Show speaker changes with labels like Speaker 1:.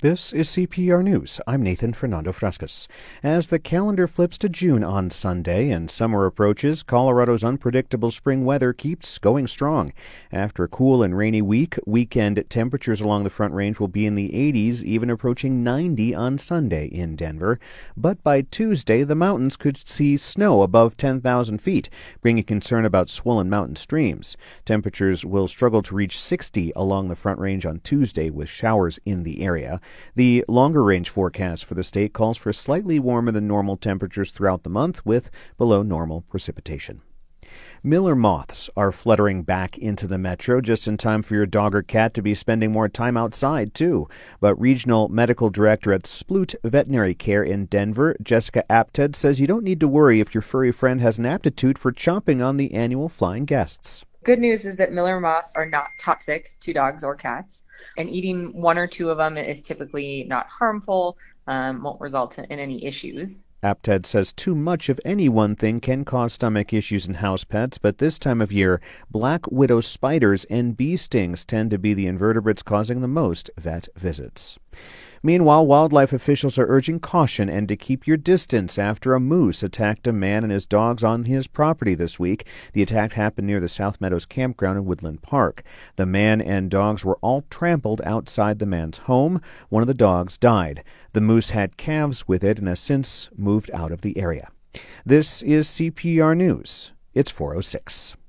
Speaker 1: This is CPR News. I'm Nathan Fernando Frascas. As the calendar flips to June on Sunday and summer approaches, Colorado's unpredictable spring weather keeps going strong. After a cool and rainy week, weekend temperatures along the Front Range will be in the 80s, even approaching 90 on Sunday in Denver. But by Tuesday, the mountains could see snow above 10,000 feet, bringing concern about swollen mountain streams. Temperatures will struggle to reach 60 along the Front Range on Tuesday, with showers in the area. The longer-range forecast for the state calls for slightly warmer than normal temperatures throughout the month, with below normal precipitation. Miller moths are fluttering back into the metro just in time for your dog or cat to be spending more time outside, too. But Regional Medical Director at Sploot Veterinary Care in Denver, Jessica Apted, says you don't need to worry if your furry friend has an aptitude for chomping on the annual flying guests.
Speaker 2: Good news is that Miller moths are not toxic to dogs or cats, and eating one or two of them is typically not harmful, won't result in any issues.
Speaker 1: Apted says too much of any one thing can cause stomach issues in house pets, but this time of year, black widow spiders and bee stings tend to be the invertebrates causing the most vet visits. Meanwhile, wildlife officials are urging caution and to keep your distance after a moose attacked a man and his dogs on his property this week. The attack happened near the South Meadows campground in Woodland Park. The man and dogs were all trampled outside the man's home. One of the dogs died. The moose had calves with it and has since moved out of the area. This is CPR News. It's 4:06.